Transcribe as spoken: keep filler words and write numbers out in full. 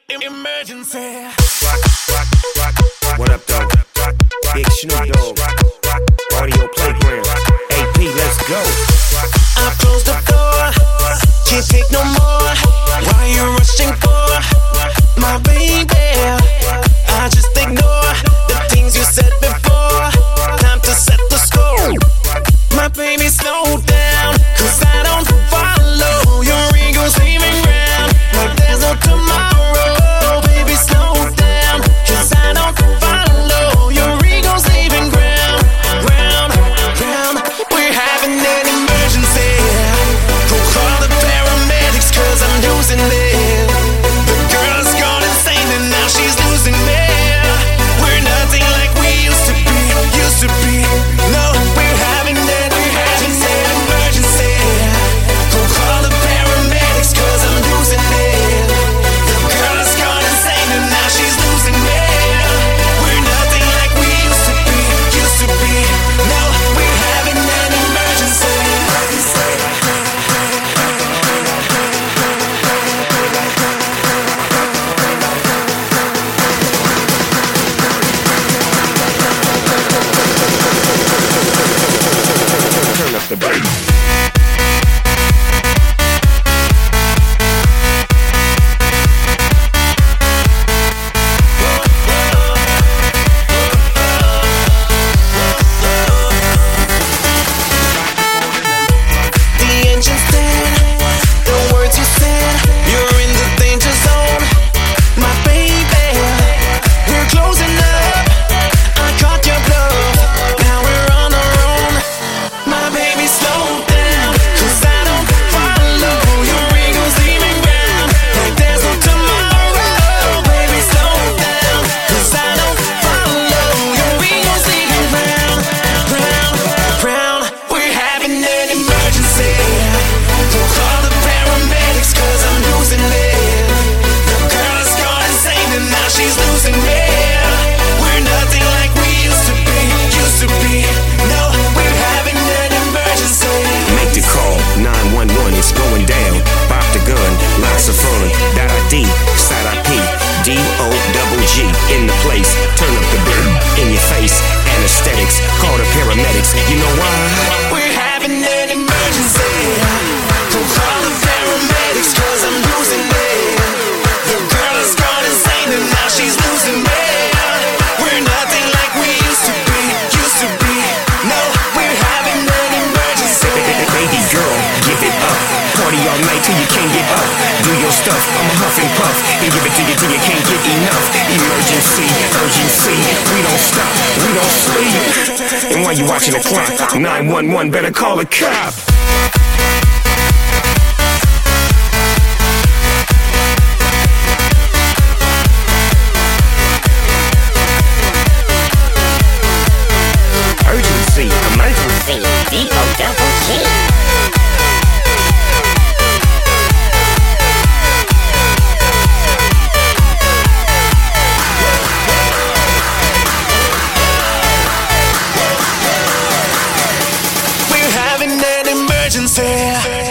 Emergency. What up, though? Big Snoop Dogg. Audio Playground. A P, let's go. I closed the door. Can't take no more. Why you rushing for my baby? I just ignore the things you said before. Time to set the score. My baby, slow down, 'cause I don't follow your ego's leaving ground like there's no tomorrow. Baby, slow down, 'cause I don't follow your ego's leaving ground, ground, ground. We're having an emergency. Go call the paramedics, 'cause I'm losing it. The girl's gone insane and now she's losing me. We're nothing like we used to be, used to be. No, we're having an emergency. Go call the paramedics, 'cause I'm losing it. The girl's gone insane and now she's losing me. We're nothing like we used to be, used to be. No, we're having an emergency. Turn up the bass. The engine's dead. The words you said, you're in the danger zone. My baby, we're closing up. I caught your bluff. Now we're on our own. My baby, slow down, 'cause I don't follow your ego's leaving ground like there's no tomorrow. Baby, slow down, 'cause I don't follow your ego's leaving ground, ground, ground. We're having an emergency. Go call the paramedics, 'cause I'm losing it. The girl has gone insane and now she's losing me. We're nothing like we used to be, used to be. No, we're having an emergency. Make the call, nine one one, it's going down. Pop the gun, lots of fun. That I D, side I P, D O double G in the place. Turn up the beat in your face. Anesthetics, call the paramedics. You know why? We're having an emergency. Go call the paramedics, 'cause I'm losing it. The girl has gone insane and now she's losing me. We're nothing like we used to be, used to be. No, we're having an emergency. Baby girl, give it up. Party all night till you can't get up. Do your stuff, I'ma huff and puff and give it to you till you can't get enough. Emergency, urgency, we don't stop, we don't sleep. And while you watching the clock, nine one one better call a cop. Urgency, emergency, D O double G. We're having an emergency.